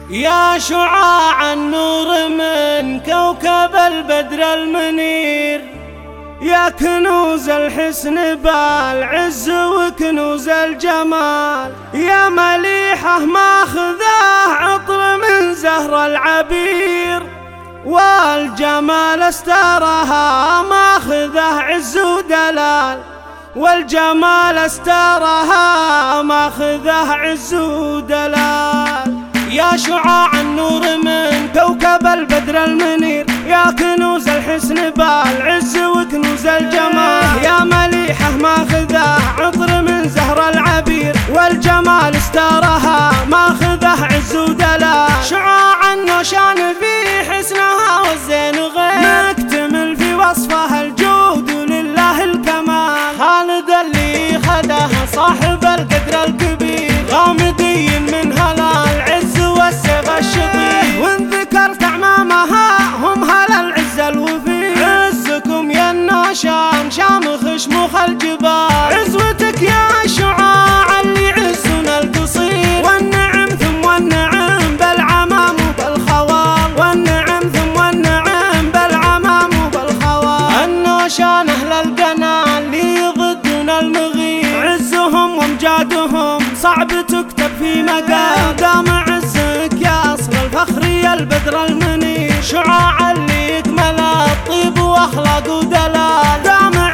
يا شعاع النور من كوكب البدر المنير، يا كنوز الحسن بالعز وكنوز الجمال، يا مليحة ماخذه عطر من زهر العبير، والجمال استارها ماخذه عز ودلال، والجمال استارها ماخذه عز ودلال. يا شعاع النور من كوكب البدر المنير، يا كنوز الحسن بالعز وكنوز الجمال، يا مليحة ماخذه عطر من زهر العبير، والجمال استارها ماخذه عز ودلال. شعاع النوشان في حسنها والزين غير مكتمل في وصفها الجود ولله الكمال، خالد اللي خده صاحب القدر الكبير، غامدي من هلا العز والسيف الشطير، وان ذكرت اعمامها هم هلا العز الوفير، عزكم يا النوشان شامخ شموخ الجبال، عزوتك يا شعاع اللي عزنا القصير، والنعم ثم والنعم بالعمام وبالخوال، والنعم ثم والنعم بالعمام وبالخوال. النوشان اهل القنا اللي ضدنا المغير، عزهم وامجادهم صعب تكتب في مقال، دام عزك يا اصل الفخر يا البدر المنير، شعاع اللي يكمل الطيب واخلاق ودلال، دام